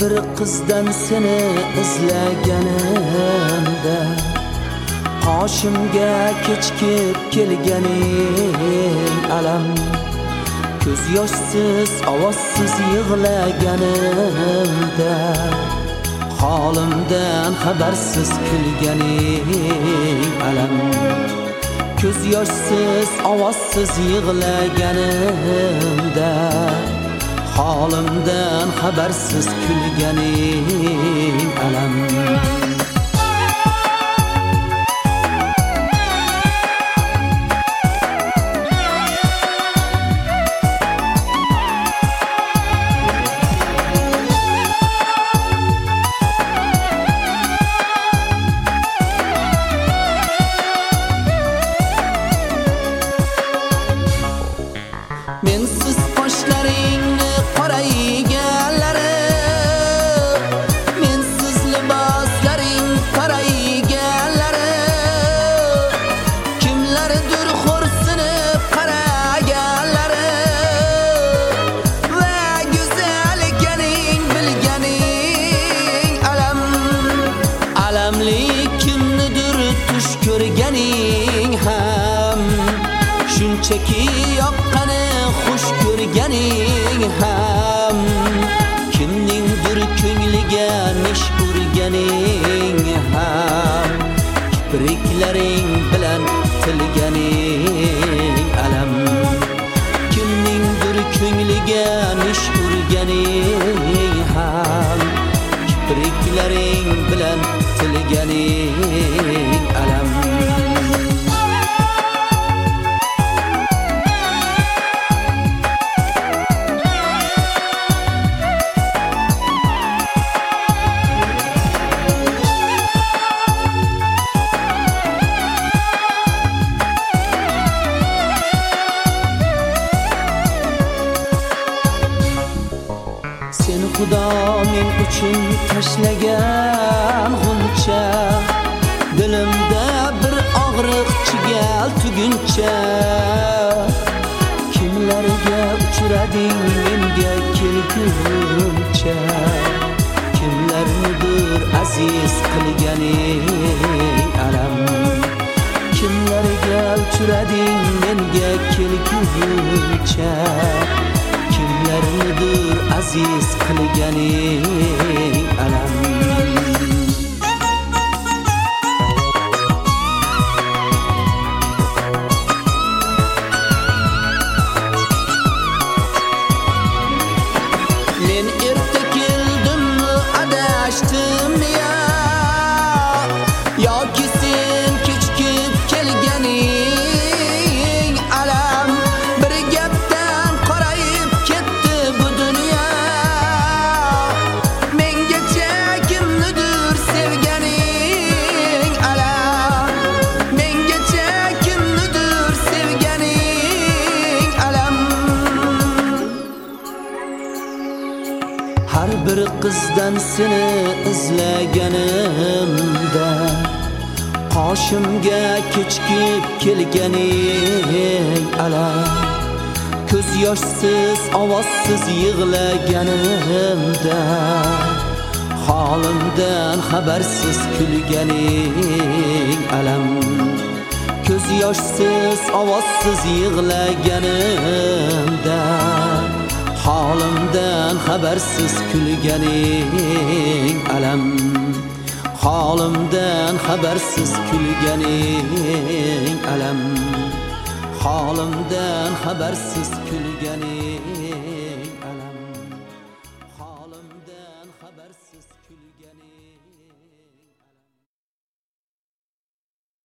bir qizdan seni izlaganimda qoshimga kechikib kelganing alam, ko'z yoshsiz ovozsiz yig'laganimda holimdan xabarsiz kulganing alam, ko'z yoshsiz ovozsiz yig'laganimda holimdan xabarsiz kulganing alam. Mensiz qoshlaringni qorayganlari, mensiz liboslaring qarayganlari, kimlardir xo'rsinib qaraganlari va go'zal ekaning bilganing alam, alamli kimnidir tush ko'rganing ham shunchaki yoqqani xush ko'rganing ham, kimningdir ko'ngliga nish urganing ham, kipriklaring bilan tilganing alam, kimningdir ko'ngliga nish urganing ham, kipriklaring bilan tilganing alam. Seni Xudo men uchun tashlagan g'uncha, dilimda bir og'riq chigal tuguncha, kimlarga uchrading menga kelguncha, kimlarnidir aziz qilganing alam, kimlarga uchrading menga kelguncha, kimlarnidir aziz qilganing alam. Men erta keldimmi adashdim ya, yoki sen kechikib kelganing alam, bir gapdan qorayib ketdi bu dunyo, mengacha kimnidir sevganing alam, mengacha kimnidir sevganing alam. Har bir qizdan seni izlaganimda qoshimga kechikib kelganing alam, ko'z yoshsiz ovozsiz yig'laganimda holimdan xabarsiz kulganing alam, ko'z yoshsiz ovozsiz yig'laganimda holimdan xabarsiz kulganing alam, holimdan xabarsiz kulganing alam, holimdan xabarsiz kulganing